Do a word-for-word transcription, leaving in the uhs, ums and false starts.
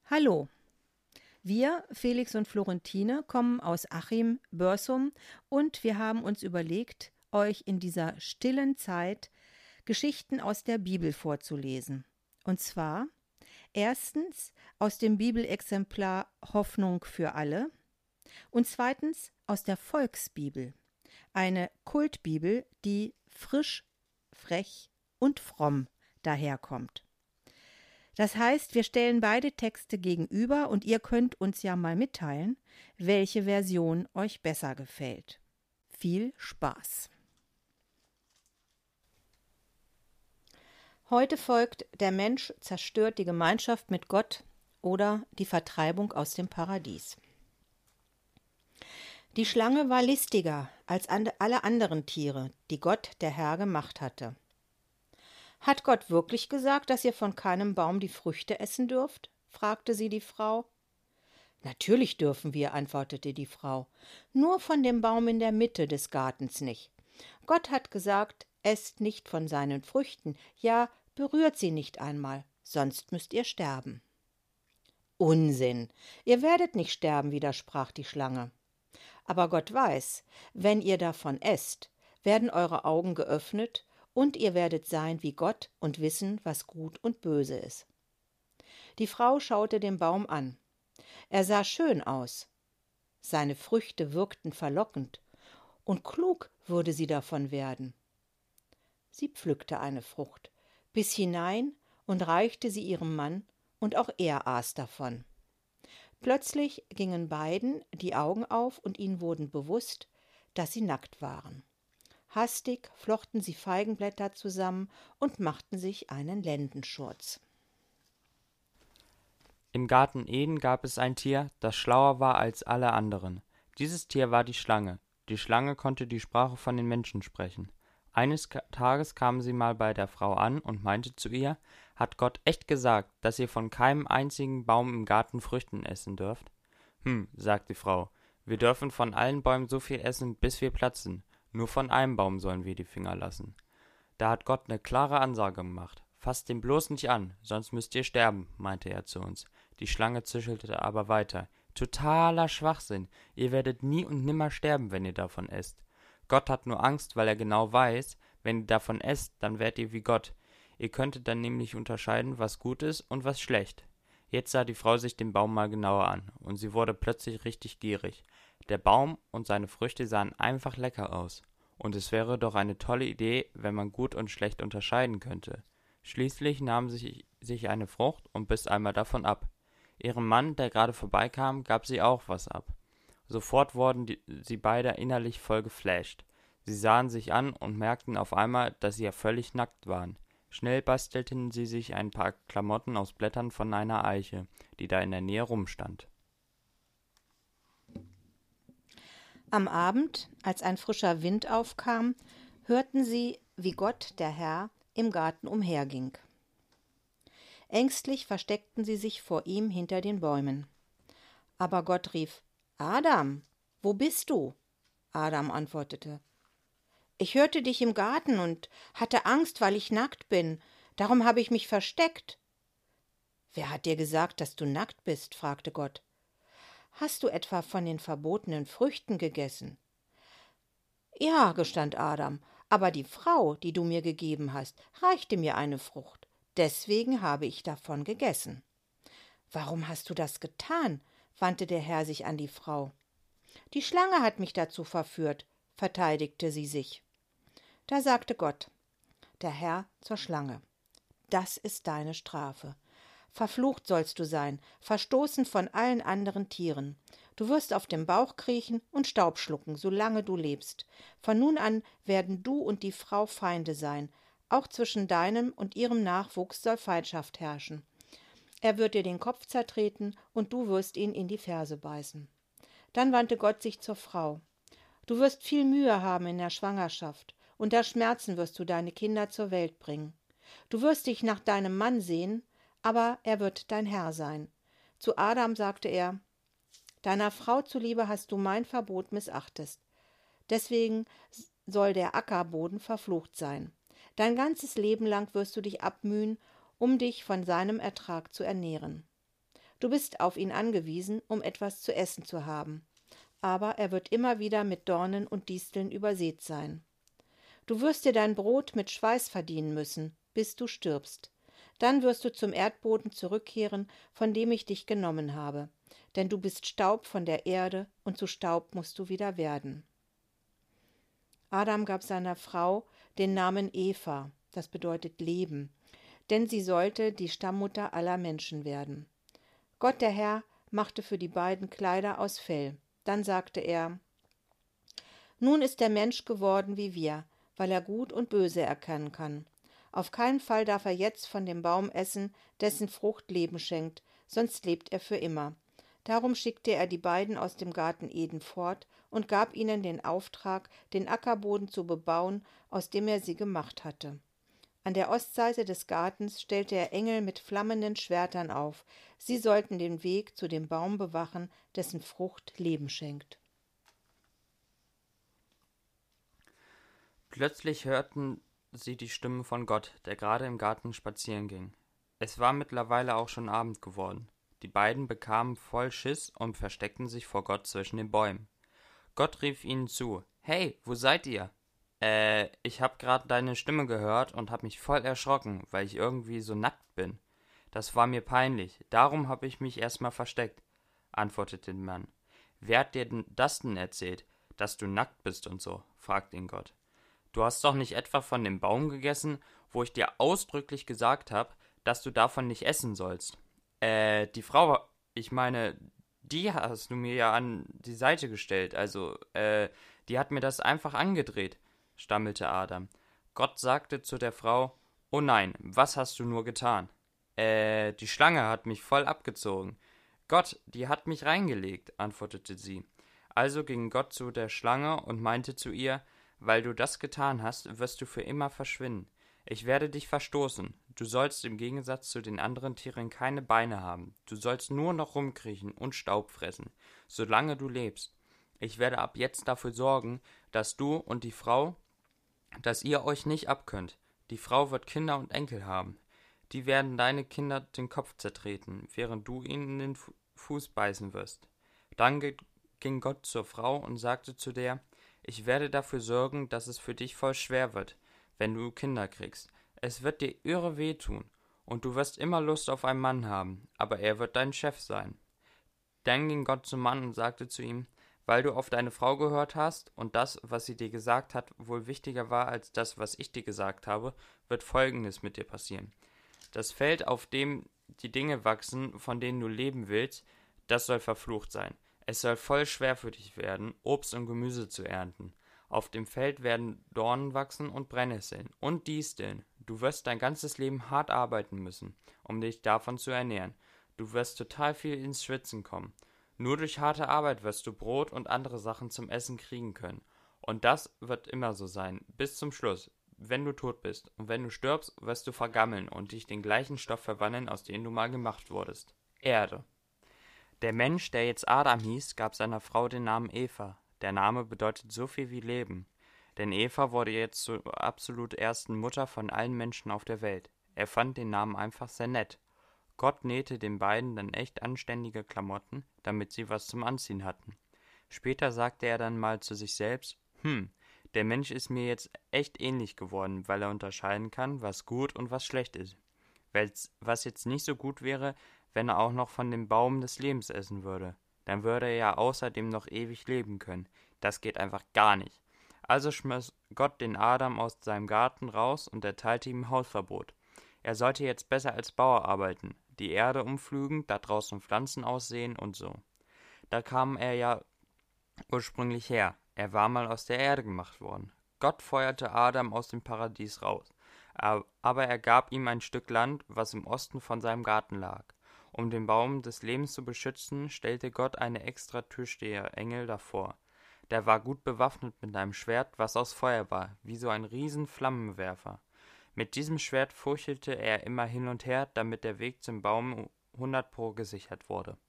Hallo, wir, Felix und Florentine, kommen aus Achim, Börsum und wir haben uns überlegt, euch in dieser stillen Zeit Geschichten aus der Bibel vorzulesen. Und zwar erstens aus dem Bibelexemplar Hoffnung für alle und zweitens aus der Volksbibel, eine Kultbibel, die frisch, frech und fromm daherkommt. Das heißt, wir stellen beide Texte gegenüber und ihr könnt uns ja mal mitteilen, welche Version euch besser gefällt. Viel Spaß! Heute folgt Der Mensch zerstört die Gemeinschaft mit Gott oder die Vertreibung aus dem Paradies. Die Schlange war listiger als alle anderen Tiere, die Gott, der Herr, gemacht hatte. »Hat Gott wirklich gesagt, dass ihr von keinem Baum die Früchte essen dürft?« fragte sie die Frau. »Natürlich dürfen wir«, antwortete die Frau, »nur von dem Baum in der Mitte des Gartens nicht. Gott hat gesagt, esst nicht von seinen Früchten, ja, berührt sie nicht einmal, sonst müsst ihr sterben.« »Unsinn, ihr werdet nicht sterben«, widersprach die Schlange. »Aber Gott weiß, wenn ihr davon esst, werden eure Augen geöffnet, und ihr werdet sein wie Gott und wissen, was gut und böse ist.« Die Frau schaute den Baum an. Er sah schön aus. Seine Früchte wirkten verlockend, und klug würde sie davon werden. Sie pflückte eine Frucht, biss hinein und reichte sie ihrem Mann, und auch er aß davon. Plötzlich gingen beiden die Augen auf, und ihnen wurden bewusst, dass sie nackt waren. Hastig flochten sie Feigenblätter zusammen und machten sich einen Lendenschurz. Im Garten Eden gab es ein Tier, das schlauer war als alle anderen. Dieses Tier war die Schlange. Die Schlange konnte die Sprache von den Menschen sprechen. Eines Tages kam sie mal bei der Frau an und meinte zu ihr: »Hat Gott echt gesagt, dass ihr von keinem einzigen Baum im Garten Früchten essen dürft?« »Hm«, sagt die Frau, »wir dürfen von allen Bäumen so viel essen, bis wir platzen. Nur von einem Baum sollen wir die Finger lassen.« Da hat Gott eine klare Ansage gemacht. »Fasst den bloß nicht an, sonst müsst ihr sterben«, meinte er zu uns. Die Schlange zischelte aber weiter. »Totaler Schwachsinn. Ihr werdet nie und nimmer sterben, wenn ihr davon esst. Gott hat nur Angst, weil er genau weiß, wenn ihr davon esst, dann werdet ihr wie Gott. Ihr könntet dann nämlich unterscheiden, was gut ist und was schlecht.« Jetzt sah die Frau sich den Baum mal genauer an, und sie wurde plötzlich richtig gierig. Der Baum und seine Früchte sahen einfach lecker aus. Und es wäre doch eine tolle Idee, wenn man gut und schlecht unterscheiden könnte. Schließlich nahm sie sich eine Frucht und biss einmal davon ab. Ihrem Mann, der gerade vorbeikam, gab sie auch was ab. Sofort wurden die, sie beide innerlich voll geflasht. Sie sahen sich an und merkten auf einmal, dass sie ja völlig nackt waren. Schnell bastelten sie sich ein paar Klamotten aus Blättern von einer Eiche, die da in der Nähe rumstand. Am Abend, als ein frischer Wind aufkam, hörten sie, wie Gott, der Herr, im Garten umherging. Ängstlich versteckten sie sich vor ihm hinter den Bäumen. Aber Gott rief: »Adam, wo bist du?« Adam antwortete: »Ich hörte dich im Garten und hatte Angst, weil ich nackt bin. Darum habe ich mich versteckt.« »Wer hat dir gesagt, dass du nackt bist?« fragte Gott. »Hast du etwa von den verbotenen Früchten gegessen?« »Ja«, gestand Adam, »aber die Frau, die du mir gegeben hast, reichte mir eine Frucht. Deswegen habe ich davon gegessen.« »Warum hast du das getan?« wandte der Herr sich an die Frau. »Die Schlange hat mich dazu verführt«, verteidigte sie sich. Da sagte Gott, der Herr, zur Schlange: »Das ist deine Strafe. Verflucht sollst du sein, verstoßen von allen anderen Tieren. Du wirst auf dem Bauch kriechen und Staub schlucken, solange du lebst. Von nun an werden du und die Frau Feinde sein. Auch zwischen deinem und ihrem Nachwuchs soll Feindschaft herrschen. Er wird dir den Kopf zertreten, und du wirst ihn in die Ferse beißen.« Dann wandte Gott sich zur Frau. »Du wirst viel Mühe haben in der Schwangerschaft. Unter Schmerzen wirst du deine Kinder zur Welt bringen. Du wirst dich nach deinem Mann sehen, aber er wird dein Herr sein.« Zu Adam sagte er: »Deiner Frau zuliebe hast du mein Verbot missachtet. Deswegen soll der Ackerboden verflucht sein. Dein ganzes Leben lang wirst du dich abmühen, um dich von seinem Ertrag zu ernähren. Du bist auf ihn angewiesen, um etwas zu essen zu haben. Aber er wird immer wieder mit Dornen und Disteln übersät sein. Du wirst dir dein Brot mit Schweiß verdienen müssen, bis du stirbst. Dann wirst du zum Erdboden zurückkehren, von dem ich dich genommen habe. Denn du bist Staub von der Erde, und zu Staub musst du wieder werden. Adam gab seiner Frau den Namen Eva, das bedeutet Leben, denn sie sollte die Stammmutter aller Menschen werden. Gott der Herr machte für die beiden Kleider aus Fell. Dann sagte er: Nun ist der Mensch geworden wie wir, weil er Gut und Böse erkennen kann. Auf keinen Fall darf er jetzt von dem Baum essen, dessen Frucht Leben schenkt, sonst lebt er für immer. Darum schickte er die beiden aus dem Garten Eden fort und gab ihnen den Auftrag, den Ackerboden zu bebauen, aus dem er sie gemacht hatte. An der Ostseite des Gartens stellte er Engel mit flammenden Schwertern auf. Sie sollten den Weg zu dem Baum bewachen, dessen Frucht Leben schenkt. Plötzlich hörten sie die Stimme von Gott, der gerade im Garten spazieren ging. Es war mittlerweile auch schon Abend geworden. Die beiden bekamen voll Schiss und versteckten sich vor Gott zwischen den Bäumen. Gott rief ihnen zu: »Hey, wo seid ihr?« Äh, ich hab grad deine Stimme gehört und hab mich voll erschrocken, weil ich irgendwie so nackt bin. Das war mir peinlich, darum hab ich mich erstmal versteckt«, antwortete der Mann. »Wer hat dir denn das denn erzählt, dass du nackt bist und so?« fragte ihn Gott. »Du hast doch nicht etwa von dem Baum gegessen, wo ich dir ausdrücklich gesagt hab, dass du davon nicht essen sollst?« Äh, die Frau, ich meine, die hast du mir ja an die Seite gestellt, also, äh, die hat mir das einfach angedreht«, stammelte Adam. Gott sagte zu der Frau: »Oh nein, was hast du nur getan?« »Äh, die Schlange hat mich voll abgezogen.« »Gott, die hat mich reingelegt«, antwortete sie. Also ging Gott zu der Schlange und meinte zu ihr: »Weil du das getan hast, wirst du für immer verschwinden. Ich werde dich verstoßen. Du sollst im Gegensatz zu den anderen Tieren keine Beine haben. Du sollst nur noch rumkriechen und Staub fressen, solange du lebst. Ich werde ab jetzt dafür sorgen, dass du und die Frau, dass ihr euch nicht abkönnt. Die Frau wird Kinder und Enkel haben. Die werden deine Kinder den Kopf zertreten, während du ihnen in den Fu- Fuß beißen wirst.« Dann ge- ging Gott zur Frau und sagte zu der: »Ich werde dafür sorgen, dass es für dich voll schwer wird, wenn du Kinder kriegst. Es wird dir irre wehtun, und du wirst immer Lust auf einen Mann haben, aber er wird dein Chef sein.« Dann ging Gott zum Mann und sagte zu ihm: »Weil du auf deine Frau gehört hast und das, was sie dir gesagt hat, wohl wichtiger war als das, was ich dir gesagt habe, wird Folgendes mit dir passieren. Das Feld, auf dem die Dinge wachsen, von denen du leben willst, das soll verflucht sein. Es soll voll schwer für dich werden, Obst und Gemüse zu ernten. Auf dem Feld werden Dornen wachsen und Brennnesseln und Disteln. Du wirst dein ganzes Leben hart arbeiten müssen, um dich davon zu ernähren. Du wirst total viel ins Schwitzen kommen. Nur durch harte Arbeit wirst du Brot und andere Sachen zum Essen kriegen können. Und das wird immer so sein, bis zum Schluss, wenn du tot bist. Und wenn du stirbst, wirst du vergammeln und dich den gleichen Stoff verwandeln, aus dem du mal gemacht wurdest. Erde. Der Mensch, der jetzt Adam hieß, gab seiner Frau den Namen Eva. Der Name bedeutet so viel wie Leben. Denn Eva wurde jetzt zur absolut ersten Mutter von allen Menschen auf der Welt. Er fand den Namen einfach sehr nett. Gott nähte den beiden dann echt anständige Klamotten, damit sie was zum Anziehen hatten. Später sagte er dann mal zu sich selbst: Hm, der Mensch ist mir jetzt echt ähnlich geworden, weil er unterscheiden kann, was gut und was schlecht ist. Weil's, was jetzt nicht so gut wäre, wenn er auch noch von dem Baum des Lebens essen würde. Dann würde er ja außerdem noch ewig leben können. Das geht einfach gar nicht. Also schmiss Gott den Adam aus seinem Garten raus und erteilte ihm Hausverbot. Er sollte jetzt besser als Bauer arbeiten, die Erde umpflügen, da draußen Pflanzen aussehen und so. Da kam er ja ursprünglich her. Er war mal aus der Erde gemacht worden. Gott feuerte Adam aus dem Paradies raus. Aber er gab ihm ein Stück Land, was im Osten von seinem Garten lag. Um den Baum des Lebens zu beschützen, stellte Gott eine extra Türsteher-Engel davor. Der war gut bewaffnet mit einem Schwert, was aus Feuer war, wie so ein riesen Flammenwerfer. Mit diesem Schwert furchelte er immer hin und her, damit der Weg zum Baum hundert Pro gesichert wurde.